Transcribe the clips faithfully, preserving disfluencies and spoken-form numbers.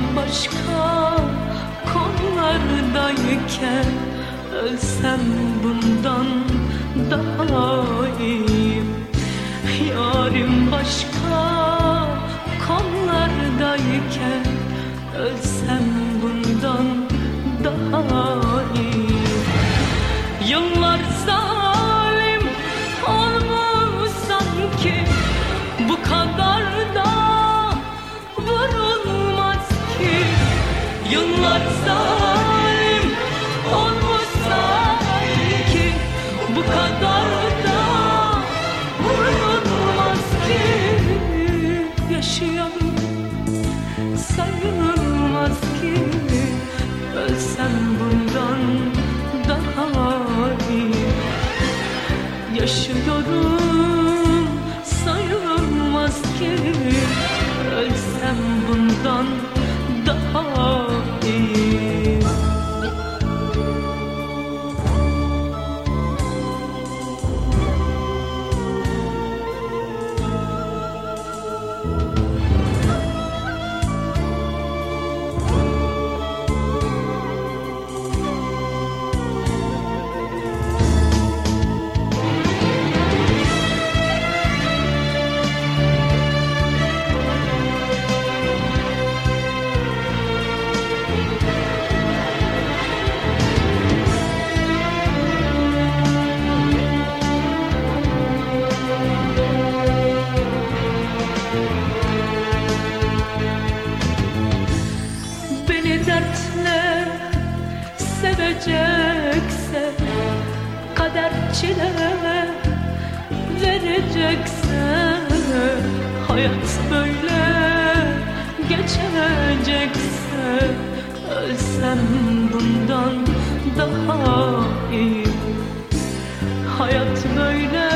başka kollardayken ölsem bundan daha iyi. Yarim başka kollardayken ölsem bundan daha iyi. Yıllar zalim olmuş sanki, bu kadar da vurulmaz ki. Yıllar zalim olmuş sanki, bu kadar da vurulmaz ki. Yaşıyorum sayılmaz ki, ölsem bundan daha iyi. Yaşıyorum sayılmaz ki, ölsem bundan daha iyi. Dertle sevecekse, kader çile verecekse, hayat böyle geçecekse, ölsem bundan daha iyi. Hayat böyle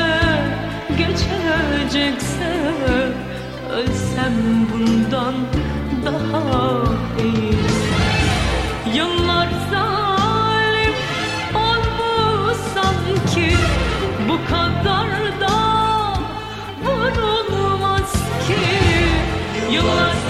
geçecekse, ölsem bundan daha iyi. Yıllar zalim olmuş sanki, bu kadar da vurulmaz ki. Yıllar